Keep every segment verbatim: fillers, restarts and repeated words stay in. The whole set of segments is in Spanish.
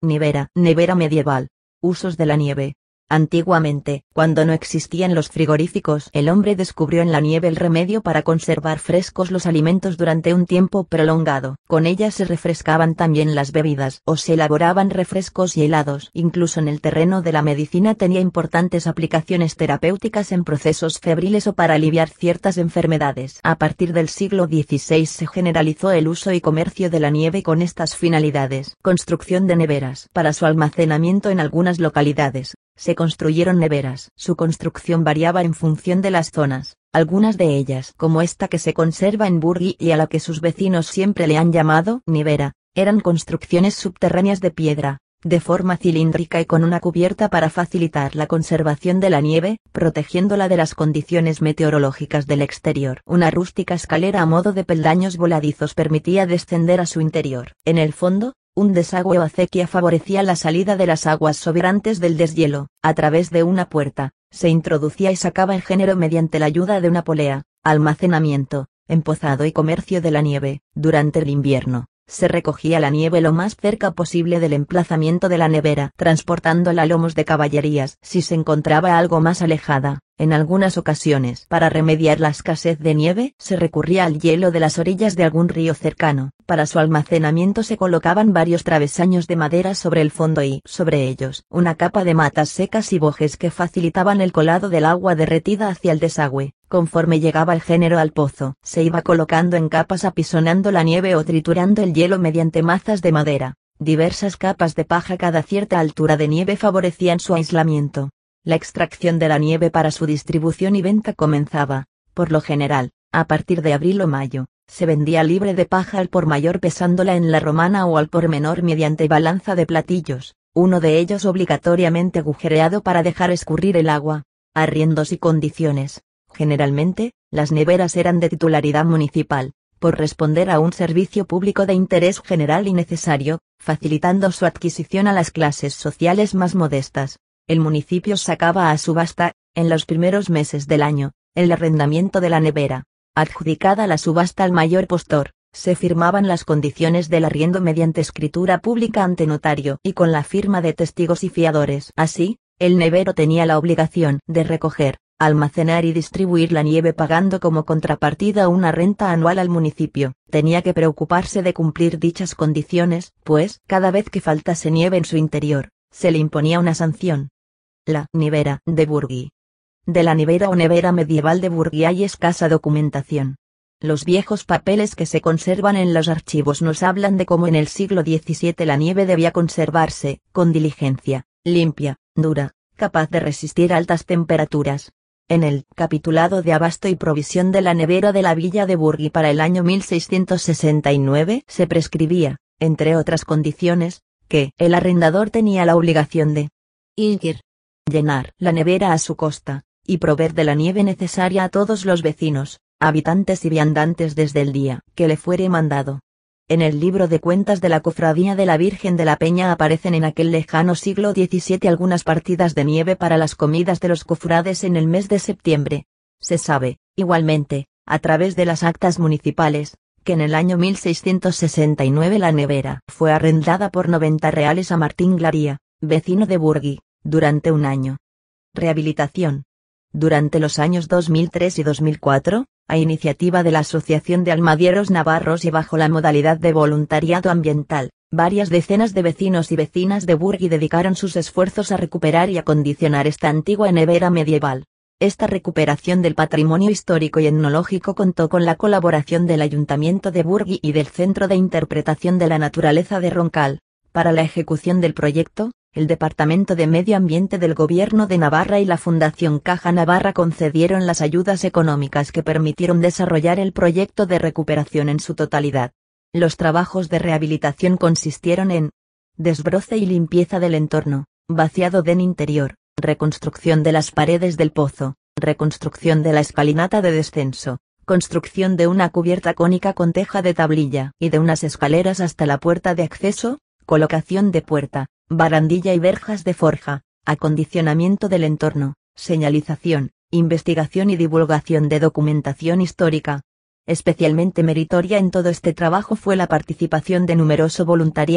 Nevera, nevera medieval. Usos de la nieve. Antiguamente, cuando no existían los frigoríficos, el hombre descubrió en la nieve el remedio para conservar frescos los alimentos durante un tiempo prolongado. Con ella se refrescaban también las bebidas o se elaboraban refrescos y helados. Incluso en el terreno de la medicina tenía importantes aplicaciones terapéuticas en procesos febriles o para aliviar ciertas enfermedades. A partir del siglo dieciséis se generalizó el uso y comercio de la nieve con estas finalidades. Construcción de neveras. Para su almacenamiento en algunas localidades se construyeron neveras. Su construcción variaba en función de las zonas. Algunas de ellas, como esta que se conserva en Burgui y a la que sus vecinos siempre le han llamado nevera, eran construcciones subterráneas de piedra, de forma cilíndrica y con una cubierta para facilitar la conservación de la nieve, protegiéndola de las condiciones meteorológicas del exterior. Una rústica escalera a modo de peldaños voladizos permitía descender a su interior. En el fondo, un desagüe o acequia favorecía la salida de las aguas sobrantes del deshielo. A través de una puerta, se introducía y sacaba el género mediante la ayuda de una polea. Almacenamiento, empozado y comercio de la nieve. Durante el invierno, se recogía la nieve lo más cerca posible del emplazamiento de la nevera, transportándola a lomos de caballerías si se encontraba algo más alejada. En algunas ocasiones, para remediar la escasez de nieve, se recurría al hielo de las orillas de algún río cercano. Para su almacenamiento se colocaban varios travesaños de madera sobre el fondo y, sobre ellos, una capa de matas secas y bojes que facilitaban el colado del agua derretida hacia el desagüe. Conforme llegaba el género al pozo, se iba colocando en capas apisonando la nieve o triturando el hielo mediante mazas de madera. Diversas capas de paja a cada cierta altura de nieve favorecían su aislamiento. La extracción de la nieve para su distribución y venta comenzaba, por lo general, a partir de abril o mayo. Se vendía libre de paja al por mayor pesándola en la romana o al por menor mediante balanza de platillos, uno de ellos obligatoriamente agujereado para dejar escurrir el agua. Arriendos y condiciones. Generalmente, las neveras eran de titularidad municipal, por responder a un servicio público de interés general y necesario, facilitando su adquisición a las clases sociales más modestas. El municipio sacaba a subasta, en los primeros meses del año, el arrendamiento de la nevera. Adjudicada la subasta al mayor postor, se firmaban las condiciones del arriendo mediante escritura pública ante notario y con la firma de testigos y fiadores. Así, el nevero tenía la obligación de recoger, almacenar y distribuir la nieve pagando como contrapartida una renta anual al municipio. Tenía que preocuparse de cumplir dichas condiciones, pues, cada vez que faltase nieve en su interior, se le imponía una sanción. La nevera de Burgui. De la nevera o nevera medieval de Burgui hay escasa documentación. Los viejos papeles que se conservan en los archivos nos hablan de cómo en el siglo diecisiete la nieve debía conservarse, con diligencia, limpia, dura, capaz de resistir altas temperaturas. En el capitulado de abasto y provisión de la nevera de la villa de Burgui para el año mil seiscientos sesenta y nueve se prescribía, entre otras condiciones, que el arrendador tenía la obligación de ir, llenar la nevera a su costa, y proveer de la nieve necesaria a todos los vecinos, habitantes y viandantes desde el día que le fuere mandado. En el libro de cuentas de la Cofradía de la Virgen de la Peña aparecen en aquel lejano siglo diecisiete algunas partidas de nieve para las comidas de los cofrades en el mes de septiembre. Se sabe, igualmente, a través de las actas municipales, que en el año mil seiscientos sesenta y nueve la nevera fue arrendada por noventa reales a Martín Glaría, vecino de Burgui, durante un año. Rehabilitación. Durante los años dos mil tres y dos mil cuatro, a iniciativa de la Asociación de Almadieros Navarros y bajo la modalidad de voluntariado ambiental, varias decenas de vecinos y vecinas de Burgui dedicaron sus esfuerzos a recuperar y acondicionar esta antigua nevera medieval. Esta recuperación del patrimonio histórico y etnológico contó con la colaboración del Ayuntamiento de Burgui y del Centro de Interpretación de la Naturaleza de Roncal. Para la ejecución del proyecto, el Departamento de Medio Ambiente del Gobierno de Navarra y la Fundación Caja Navarra concedieron las ayudas económicas que permitieron desarrollar el proyecto de recuperación en su totalidad. Los trabajos de rehabilitación consistieron en desbroce y limpieza del entorno, vaciado del interior, reconstrucción de las paredes del pozo, reconstrucción de la escalinata de descenso, construcción de una cubierta cónica con teja de tablilla y de unas escaleras hasta la puerta de acceso, colocación de puerta, barandilla y verjas de forja, acondicionamiento del entorno, señalización, investigación y divulgación de documentación histórica. Especialmente meritoria en todo este trabajo fue la participación de numeroso voluntariado,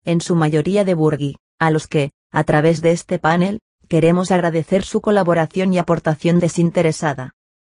en su mayoría de Burgui, a los que, a través de este panel, queremos agradecer su colaboración y aportación desinteresada.